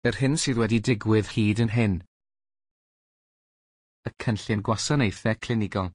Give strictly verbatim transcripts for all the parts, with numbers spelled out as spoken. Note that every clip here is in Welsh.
yr hyn sydd wedi digwydd hyd yn hyn. Y cynllun gwasanaethau clinigol.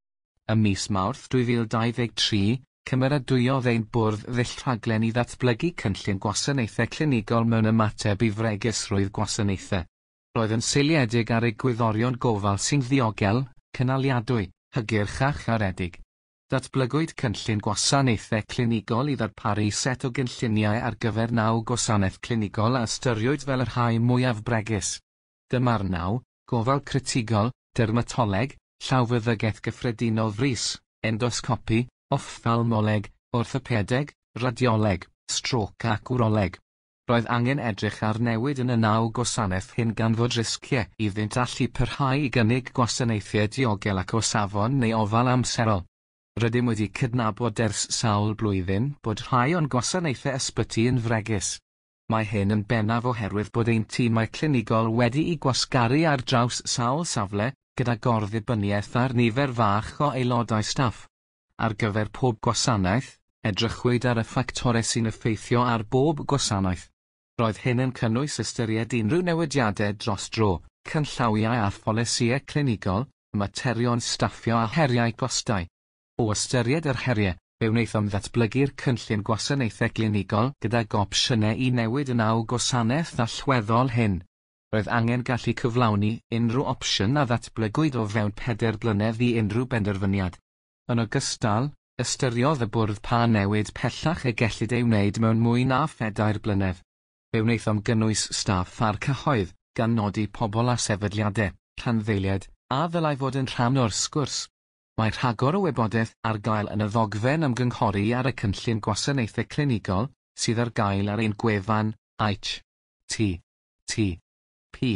Ym mis Mawrth dwy fil dau ddeg tri, cymeradwyodd ein bwrdd ddull rhaglen i ddatblygu cynllun gwasanaethau clinigol mewn ymateb i fregesrwydd gwasanaethau. Roedd yn seiliedig ar ei gwyddorion gofal sy'n ddiogel, cynaliadwy, hygyrch a charedig. Datblygwyd cynllun gwasanaethau clinigol i ddarparu set o gynlluniau ar gyfer naw gwasanaeth clinigol a ystyriwyd fel yr rhai mwyaf bregus. Dyma'r naw: gofal critigol, dermatoleg, llawfeddygaeth gyffredinol frys, endoscopi, ophthalmoleg, orthopedeg, radioleg, stroc ac wroleg. Roedd angen edrych ar newid yn y naw gwasanaeth hyn gan fod risgiau iddynt allu parhau i gynnig gwasanaethau diogel ac o safon neu ofal amserol. Rydym wedi cydnabod ers sawl blwyddyn bod rhai o'n gwasanaethau ysbyty yn fregus. Mae hyn yn bennaf oherwydd bod ein tîmau clinigol wedi i gwasgaru ar draws sawl safle, gyda gorddibyniaeth ar nifer fach o aelodau staff. Ar gyfer pob gwasanaeth, edrychwyd ar y ffactorau sy'n effeithio ar bob gwasanaeth. Roedd hyn yn cynnwys ystyried unrhyw newidiadau dros dro, cynllawiau a pholisïau clinigol, materion staffio a heriau costau. O ystyried yr heriau, fe wnaethom ddatblygu'r cynllun gwasanaethau clinigol gyda gopsiynau i newid y naw gwasanaeth allweddol hyn. Roedd angen gallu cyflawni unrhyw opsiwn a ddatblygwyd o fewn pedair blynedd i unrhyw benderfyniad. Yn ogystal, ystyriodd y bwrdd pa newid pellach y gellid ei wneud mewn mwy na phedair blynedd. Fe wnaethom gynnwys staff ar cyhoedd, gan nodi pobl a sefydliadau, rhanddeiliad, a ddylai fod yn rhan o'r sgwrs. Mae rhagor o wybodaeth ar gael yn y ddogfen ymgynghori ar y cynllun gwasanaethau clinigol, sydd ar gael ar ein gwefan H T T P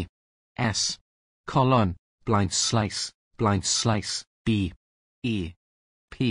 S colon blaen slaes blaen slaes B E P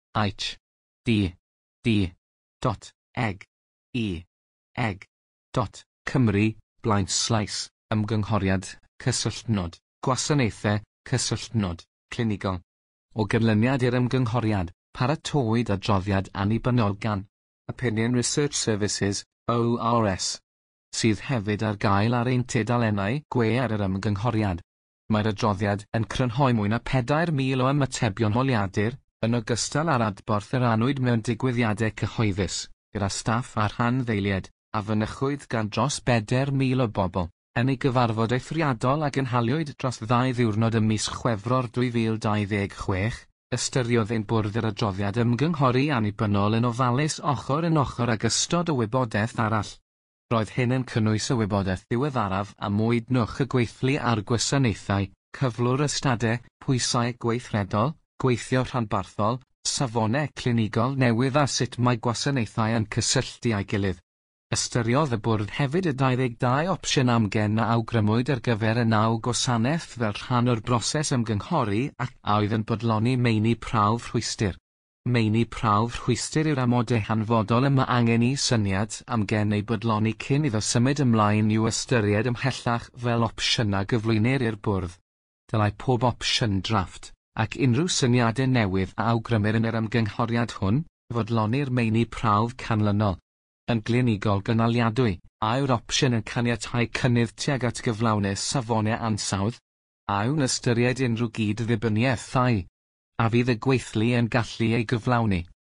H D D dot eg E eg dot Cymru blaen slaes ymgynghoriad cysylltnod gwasanaethau cysylltnod clinigol. O gynlyniad i'r ymgynghoriad, paratowyd adroddiad annibynnol gan Opinion Research Services, O R S, sydd hefyd ar gael ar ein tudalennau gwe ar yr ymgynghoriad. Mae'r adroddiad yn crynhoi mwy na pedair mil o ymatebion holiadur, yn ogystal â'r adborth yr anwyd mewn digwyddiadau cyhoeddus, gyda staff a rhanddeiliad, a fynychwyd gan dros bedair mil o bobl, yn ei gyfarfod eithriadol ac yn haliwyd dros ddau ddiwrnod ym mis Chwefror dwy fil dau ddeg chwech, ystyriodd ein bwrdd yr adroddiad ymgynghori annibynnol yn ofalus ochr yn ochr ag ystod o wybodaeth arall. Roedd hyn yn cynnwys y wybodaeth ddiweddaraf am mwydnwch y gweithlu ar gwasanaethau, cyflwr ystadau, pwysau gweithredol, gweithio rhanbarthol, safonau clinigol newydd a sut mae gwasanaethau yn cysylltu â'i gilydd. Ystyriodd y bwrdd hefyd y dau ddeg dau opsiwn amgen a awgrymwyd ar gyfer y naw gwasanaeth fel rhan o'r broses ymgynghori ac a oedd yn bodloni meini prawf rhwystyr. Meini prawf rhwystyr yw'r amodau hanfodol yma angen i syniad amgen ei bodloni cyn iddo symud ymlaen i'w ystyried ymhellach fel opsiynau gyflwynir i'r bwrdd. Dylai pob opsiwn drafft, ac unrhyw syniadau newydd a awgrymir yn yr ymgynghoriad hwn, fodloni'r meini prawf canlynol. Yn glinigol gynaliadwy, a yw'r opsiwn yn caniatáu cynnydd tuag at gyflawnis safonau ansawdd, a yw'n ystyried unrhyw gyd-ddibyniaeth thai, a fydd y gweithlu yn gallu ei gyflawni.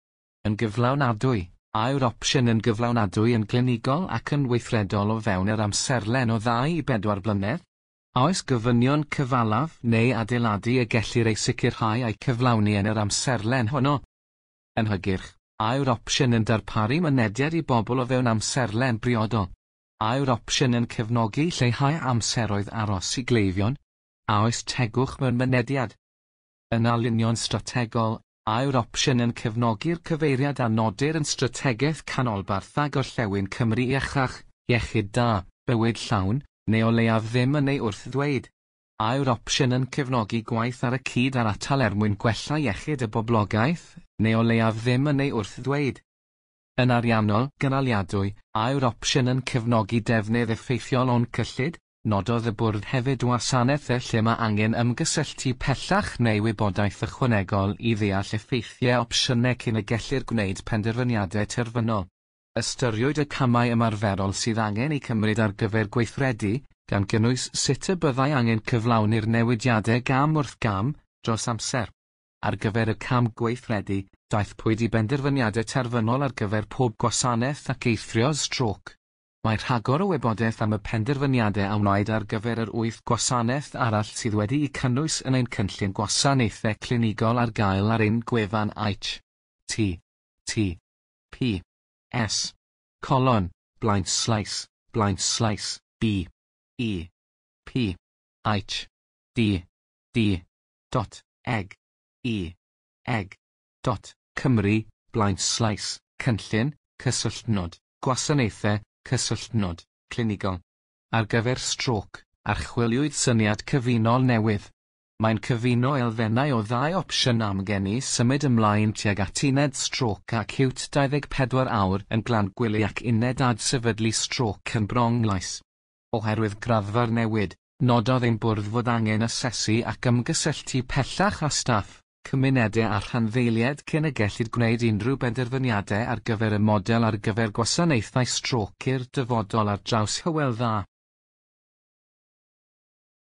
Yn gyflawnadwy, a yw'r opsiwn yn gyflawnadwy yn glinigol ac yn weithredol o fewn yr amserlen o ddau i bedwar blynedd? A oes gofynion cyfalaf neu adeiladu y gellir ei sicrhau a'i cyflawni yn yr amserlen honno? Yn hygyrch, a yw'r opsiwn yn darparu mynediad i bobl o fewn amserlen briodol? A yw'r opsiwn yn cefnogi lleihau amseroedd aros i gleifion? A oes tegwch mewn mynediad? Yn alunion strategol, a yw'r opsiwn yn cefnogi'r cyfeiriad a nodir yn strategaeth canolbarth a gorllewin Cymru iachach, iechyd da, bywyd llawn, neu o leiaf ddim yn ei wrth ddweud? A yw'r opsiwn yn cefnogi gwaith ar y cyd ar atal er mwyn gwella iechyd y boblogaeth, neu o leiaf ddim yn ei wrth ddweud? Yn ariannol, gynaliadwy, a yw'r opsiwn yn cefnogi defnydd effeithiol o'n cyllid? Nododd y bwrdd hefyd wasanaeth lle mae angen ymgysylltu pellach neu wybodaeth ychwanegol i ddeall effeithiau opsiynau cyn y gellir gwneud penderfyniadau terfynol. Ystyriwyd y camau ymarferol sydd angen eu cymryd ar gyfer gweithredu, gan gynnwys sut y byddai angen cyflawni'r newidiadau gam wrth gam, dros amser. Ar gyfer y cam gweithredu, daeth pwyd i benderfyniadau terfynol ar gyfer pob gwasanaeth ac eithrio stroc. Mae rhagor o wybodaeth am y penderfyniadau a wnaed ar gyfer yr wyth gwasanaeth arall sydd wedi eu cynnwys yn ein cynllun gwasanaethau clinigol ar gael ar ein gwefan H T T P S colon blaen slaes blaen slaes B E P H D D dot eg E eg dot Cymru blaen slaes cynllun cysylltnod gwasanaethau cysylltnod clinigol ar gyfer stroc. Archwiliwyd syniad cyfunol newydd. Mae'n cyfuno elfennau o ddau opsiwn am geni symud ymlaen tuag at uned stroc acute dau ddeg pedwar awr yn Glangwili ac uned adsefydlu stroc yn Bronglais. Oherwydd graddfa'r newid, nododd ein bwrdd fod angen asesu ac ymgysylltu pellach â staff, cymunedau a rhanddeiliad cyn y gellid gwneud unrhyw benderfyniadau ar gyfer y model ar gyfer gwasanaethau stroc i'r dyfodol ar draws Hywel Dda.